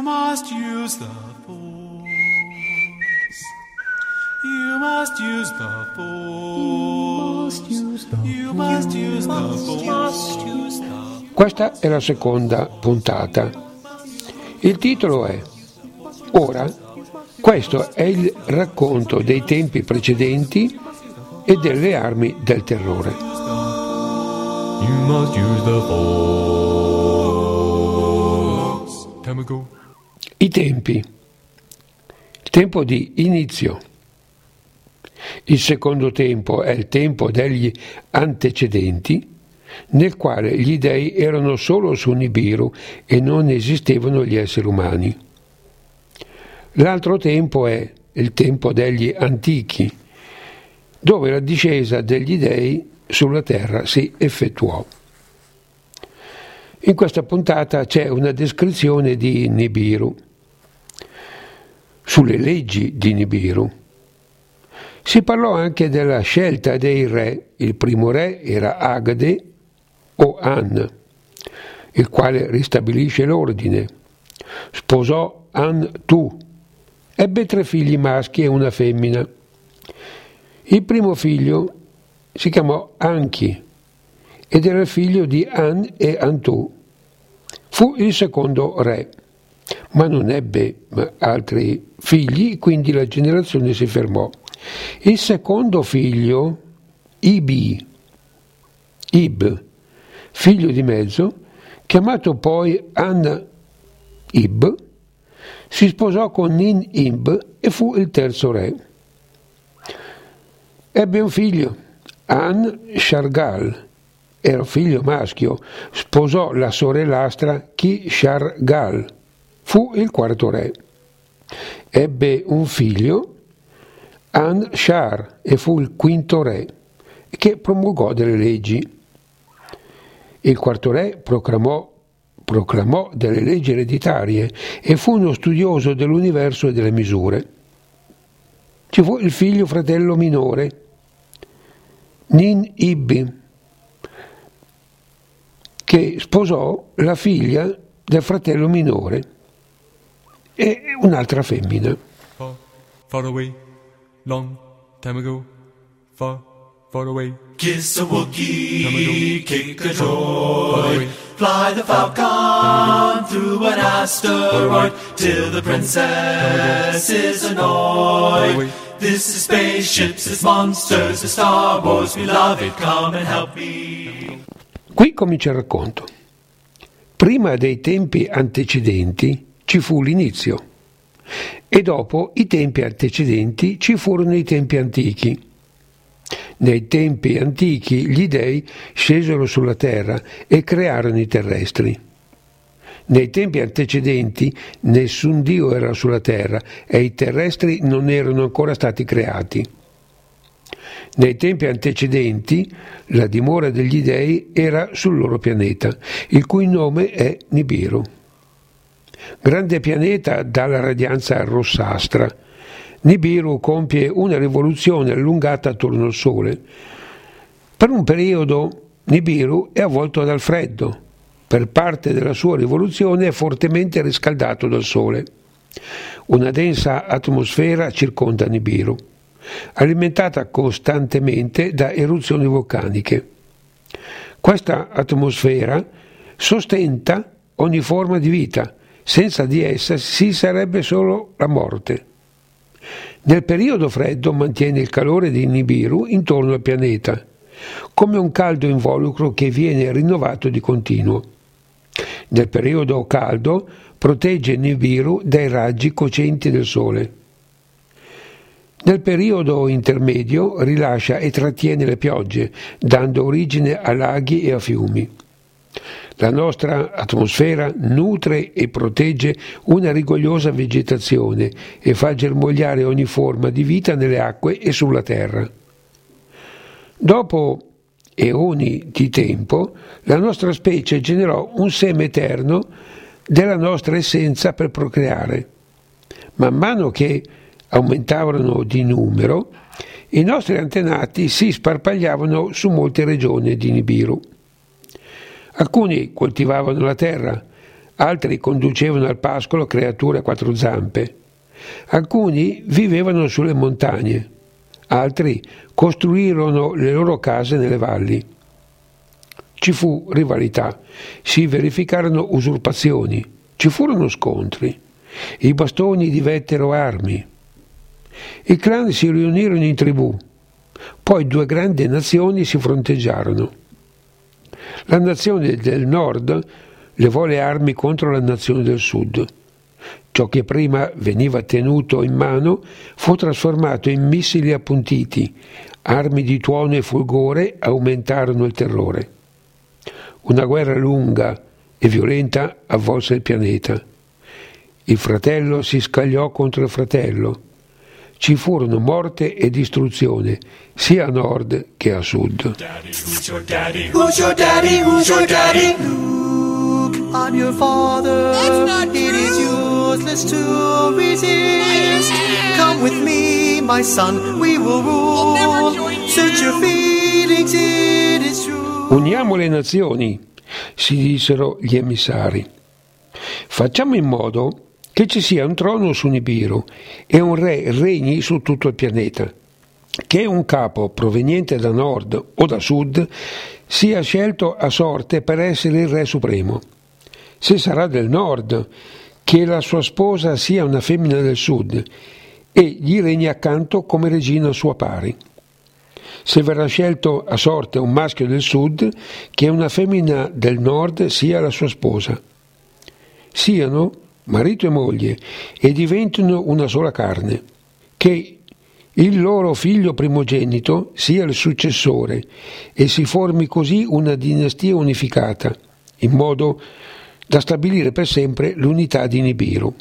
must use the force. You must use the force. You must use the force. Questa è la seconda puntata. Il titolo è Ora, questo è il racconto dei tempi precedenti e delle armi del terrore. You must use the force. Time ago. I tempi. Il tempo di inizio. Il secondo tempo è il tempo degli antecedenti, nel quale gli dei erano solo su Nibiru e non esistevano gli esseri umani. L'altro tempo è il tempo degli antichi, dove la discesa degli dei sulla terra si effettuò. In questa puntata c'è una descrizione di Nibiru, sulle leggi di Nibiru. Si parlò anche della scelta dei re. Il primo re era Agade o An, il quale ristabilisce l'ordine. Sposò An-Tu, ebbe 3 figli maschi e una femmina. Il primo figlio si chiamò Anchi ed era il figlio di An e Antu. Fu il secondo re, ma non ebbe altri figli, quindi la generazione si fermò. Il secondo figlio, Ib, figlio di mezzo, chiamato poi An-Ib, si sposò con Nin-Ib e fu il terzo re. Ebbe un figlio, An-Shargal, era figlio maschio, sposò la sorellastra Ki-Shargal, fu il quarto re. Ebbe un figlio, An-Shar, e fu il quinto re, che promulgò delle leggi. Il quarto re proclamò delle leggi ereditarie e fu uno studioso dell'universo e delle misure. Ci fu il figlio fratello minore, Nin-Ib, che sposò la figlia del fratello minore e un'altra femmina. Far away, long time ago, far away. Kiss a Wookiee, kick a droid, fly the Falcon through an asteroid till the princess is annoyed. This is spaceships, it's monsters, it's Star Wars, we love it, come and help me. Qui comincia il racconto. Prima dei tempi antecedenti ci fu l'inizio e dopo i tempi antecedenti ci furono i tempi antichi. Nei tempi antichi gli dei scesero sulla terra e crearono i terrestri. Nei tempi antecedenti nessun dio era sulla terra e i terrestri non erano ancora stati creati. Nei tempi antecedenti la dimora degli dei era sul loro pianeta, il cui nome è Nibiru. Grande pianeta dalla radianza rossastra, Nibiru compie una rivoluzione allungata attorno al Sole. Per un periodo Nibiru è avvolto dal freddo. Per parte della sua rivoluzione è fortemente riscaldato dal Sole. Una densa atmosfera circonda Nibiru, alimentata costantemente da eruzioni vulcaniche. Questa atmosfera sostenta ogni forma di vita. Senza di essa ci sarebbe solo la morte. Nel periodo freddo mantiene il calore di Nibiru intorno al pianeta, come un caldo involucro che viene rinnovato di continuo. Nel periodo caldo protegge Nibiru dai raggi cocenti del Sole. Nel periodo intermedio rilascia e trattiene le piogge, dando origine a laghi e a fiumi. La nostra atmosfera nutre e protegge una rigogliosa vegetazione e fa germogliare ogni forma di vita nelle acque e sulla terra. Dopo eoni di tempo, la nostra specie generò un seme eterno della nostra essenza per procreare. Man mano che aumentavano di numero, i nostri antenati si sparpagliavano su molte regioni di Nibiru. Alcuni coltivavano la terra, altri conducevano al pascolo creature a 4 zampe. Alcuni vivevano sulle montagne, altri costruirono le loro case nelle valli. Ci fu rivalità, si verificarono usurpazioni, ci furono scontri, i bastoni divettero armi. I clan si riunirono in tribù, poi 2 grandi nazioni si fronteggiarono. La nazione del nord levò le armi contro la nazione del sud. Ciò che prima veniva tenuto in mano fu trasformato in missili appuntiti, armi di tuono e fulgore aumentarono il terrore. Una guerra lunga e violenta avvolse il pianeta. Il fratello si scagliò contro il fratello. Ci furono morte e distruzione, sia a nord che a sud. Daddy, who's your daddy? Who's your daddy? Who's your daddy? Luke, I'm your father. That's not true. It is useless to resist. Come with me, my son, we will rule. I'll never join you. Search your feelings, it is true. Uniamo le nazioni, si dissero gli emissari. Facciamo in modo che ci sia un trono su Nibiru e un re regni su tutto il pianeta, che un capo proveniente da nord o da sud sia scelto a sorte per essere il re supremo. Se sarà del nord, che la sua sposa sia una femmina del sud e gli regni accanto come regina sua pari. Se verrà scelto a sorte un maschio del sud, che una femmina del nord sia la sua sposa. Siano marito e moglie e diventino una sola carne, che il loro figlio primogenito sia il successore e si formi così una dinastia unificata, in modo da stabilire per sempre l'unità di Nibiru.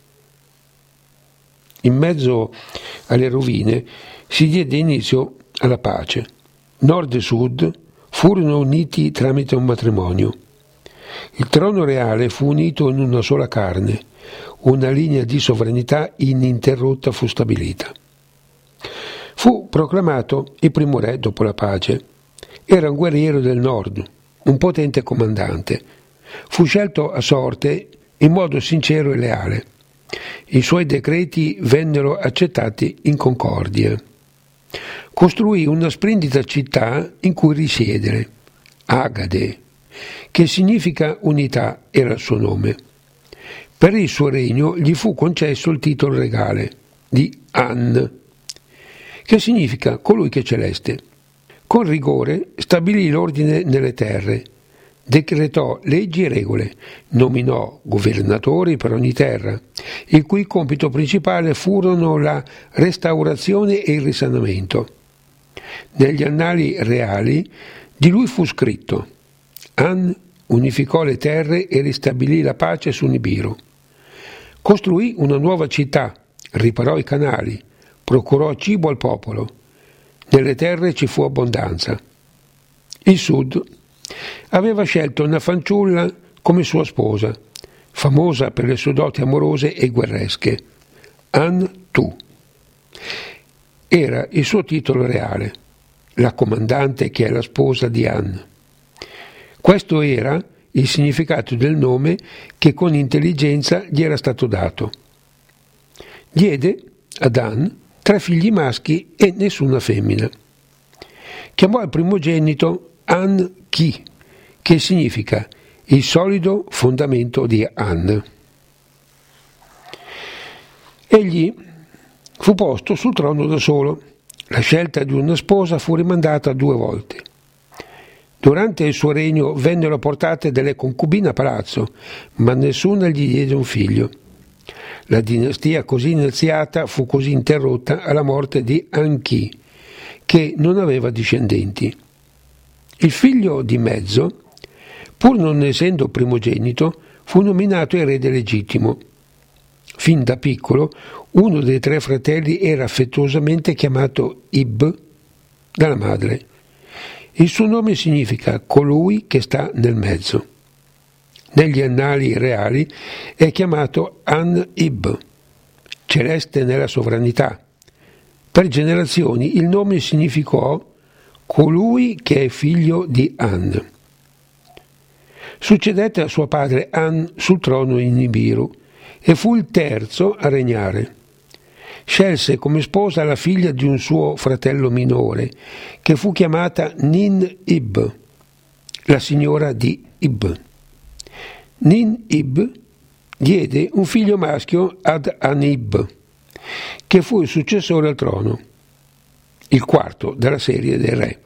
In mezzo alle rovine si diede inizio alla pace. Nord e sud furono uniti tramite un matrimonio. Il trono reale fu unito in una sola carne, una linea di sovranità ininterrotta fu stabilita. Fu proclamato il primo re dopo la pace. Era un guerriero del nord, un potente comandante. Fu scelto a sorte in modo sincero e leale. I suoi decreti vennero accettati in concordia. Costruì una splendida città in cui risiedere, Agade, che significa unità, era il suo nome. Per il suo regno gli fu concesso il titolo regale di An, che significa colui che è celeste. Con rigore stabilì l'ordine nelle terre, decretò leggi e regole, nominò governatori per ogni terra, il cui compito principale furono la restaurazione e il risanamento. Negli annali reali di lui fu scritto: An unificò le terre e ristabilì la pace su Nibiru. Costruì una nuova città, riparò i canali, procurò cibo al popolo. Nelle terre ci fu abbondanza. Il sud aveva scelto una fanciulla come sua sposa, famosa per le sue doti amorose e guerresche, An-Tu. Era il suo titolo reale, la comandante che è la sposa di An. Questo era il significato del nome che con intelligenza gli era stato dato. Diede ad An 3 figli maschi e nessuna femmina. Chiamò il primogenito An-Ki, che significa il solido fondamento di An. Egli fu posto sul trono da solo. La scelta di una sposa fu rimandata 2 volte. Durante il suo regno vennero portate delle concubine a palazzo, ma nessuna gli diede un figlio. La dinastia così iniziata fu così interrotta alla morte di An-Ki, che non aveva discendenti. Il figlio di mezzo, pur non essendo primogenito, fu nominato erede legittimo. Fin da piccolo, uno dei 3 fratelli era affettuosamente chiamato Ib dalla madre. Il suo nome significa colui che sta nel mezzo. Negli annali reali è chiamato An-Ib, celeste nella sovranità. Per generazioni il nome significò colui che è figlio di An. Succedette a suo padre An sul trono in Nibiru e fu il terzo a regnare. Scelse come sposa la figlia di un suo fratello minore, che fu chiamata Nin-ib, la signora di Ib. Nin-ib diede un figlio maschio ad Anib, che fu il successore al trono, il quarto della serie dei re.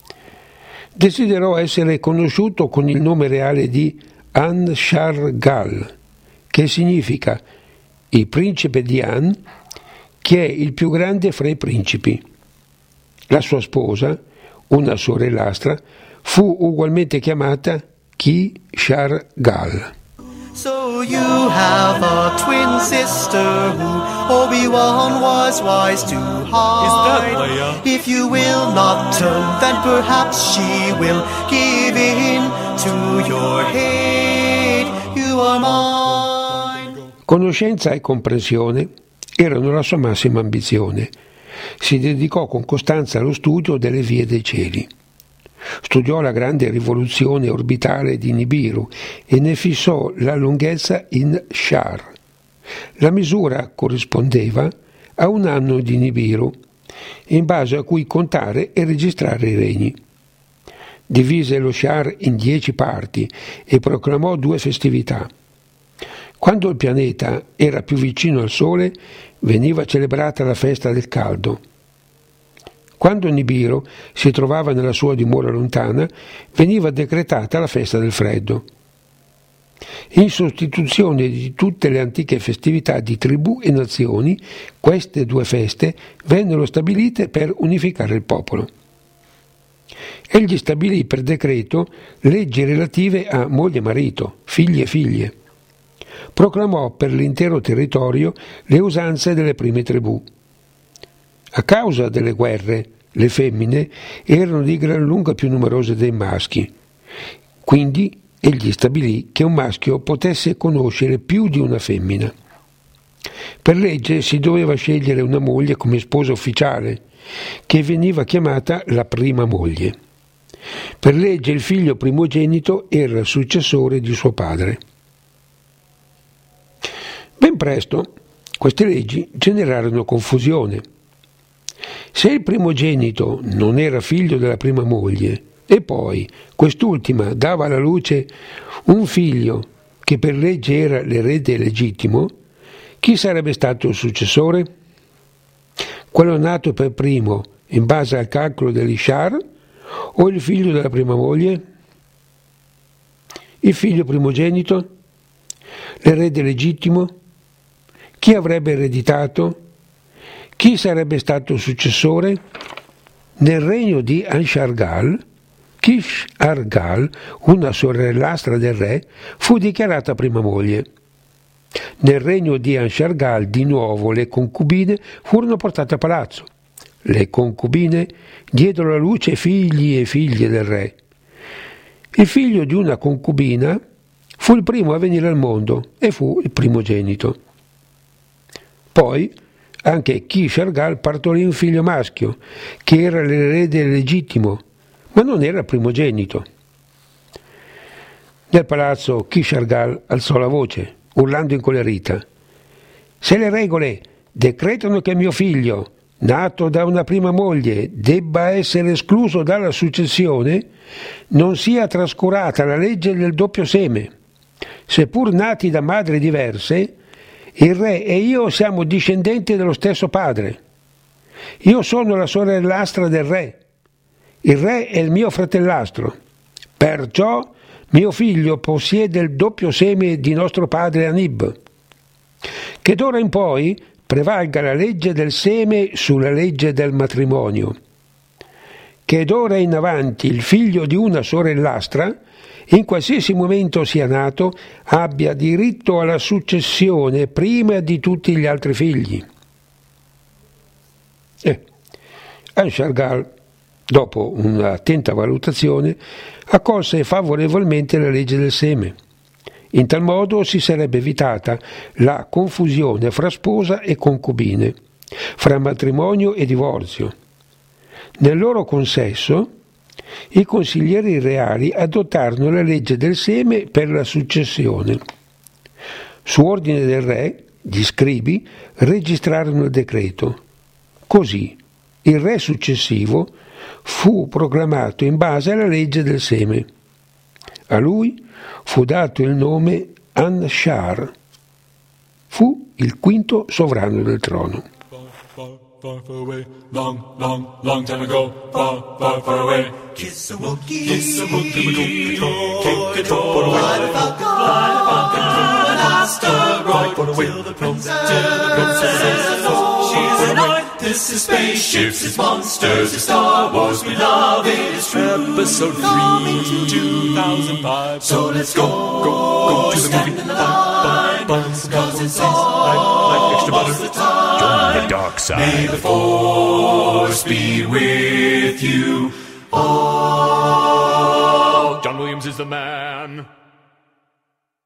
Desiderò essere conosciuto con il nome reale di An-Shar-gal, che significa il principe di An, che è il più grande fra i principi. La sua sposa, una sorellastra, fu ugualmente chiamata Ki-Shar-gal. So you have a twin sister who Obi-Wan was wise to hide. Is that Leia? If you will not turn, then perhaps she will give in to your hate. You are mine. Conoscenza e comprensione erano la sua massima ambizione. Si dedicò con costanza allo studio delle vie dei cieli. Studiò la grande rivoluzione orbitale di Nibiru e ne fissò la lunghezza in Shar. La misura corrispondeva a un anno di Nibiru, in base a cui contare e registrare i regni. Divise lo Shar in 10 parti e proclamò 2 festività. Quando il pianeta era più vicino al Sole, veniva celebrata la festa del caldo. Quando Nibiru si trovava nella sua dimora lontana, veniva decretata la festa del freddo. In sostituzione di tutte le antiche festività di tribù e nazioni, queste 2 feste vennero stabilite per unificare il popolo. Egli stabilì per decreto leggi relative a moglie e marito, figli e figlie. Proclamò per l'intero territorio le usanze delle prime tribù. A causa delle guerre, le femmine erano di gran lunga più numerose dei maschi. Quindi egli stabilì che un maschio potesse conoscere più di una femmina. Per legge si doveva scegliere una moglie come sposa ufficiale, che veniva chiamata la prima moglie. Per legge il figlio primogenito era il successore di suo padre. Ben presto queste leggi generarono confusione. Se il primogenito non era figlio della prima moglie e poi quest'ultima dava alla luce un figlio che per legge era l'erede legittimo, chi sarebbe stato il successore? Quello nato per primo in base al calcolo dell'Ishar o il figlio della prima moglie? Il figlio primogenito? L'erede legittimo? Chi avrebbe ereditato? Chi sarebbe stato il successore? Nel regno di Anshargal, Kish-Argal, una sorellastra del re, fu dichiarata prima moglie. Nel regno di Anshargal, di nuovo, le concubine furono portate a palazzo. Le concubine diedero alla luce figli e figlie del re. Il figlio di una concubina fu il primo a venire al mondo e fu il primogenito. Poi anche Kish-Argal partorì un figlio maschio, che era l'erede legittimo, ma non era primogenito. Nel palazzo Kish-Argal alzò la voce, urlando incolerita: «Se le regole decretano che mio figlio, nato da una prima moglie, debba essere escluso dalla successione, non sia trascurata la legge del doppio seme. Seppur nati da madri diverse, il re e io siamo discendenti dello stesso padre. Io sono la sorellastra del re. Il re è il mio fratellastro. Perciò mio figlio possiede il doppio seme di nostro padre Anib. Che d'ora in poi prevalga la legge del seme sulla legge del matrimonio. Che d'ora in avanti il figlio di una sorellastra, in qualsiasi momento sia nato, abbia diritto alla successione prima di tutti gli altri figli». Anshargal, dopo un'attenta valutazione, accolse favorevolmente la legge del seme. In tal modo si sarebbe evitata la confusione fra sposa e concubine, fra matrimonio e divorzio. Nel loro consesso I consiglieri reali adottarono la legge del seme per la successione. Su ordine del re, gli scribi registrarono il decreto. Così il re successivo fu proclamato in base alla legge del seme. A lui fu dato il nome Anshar. Fu il quinto sovrano del trono. Far, far away, long, long, long time ago, far, far, far away. Kiss a Wookiee, kick control, fly the falcon through an asteroid, till the princess is she's annoyed. This is spaceships, it's monsters, it's Star Wars, we love it, it's true. Episode 3, 2005. So let's go to the movie. In the line, cause it's all extra butter. the time. Join the dark side. May the Force be with you all. John Williams is the man.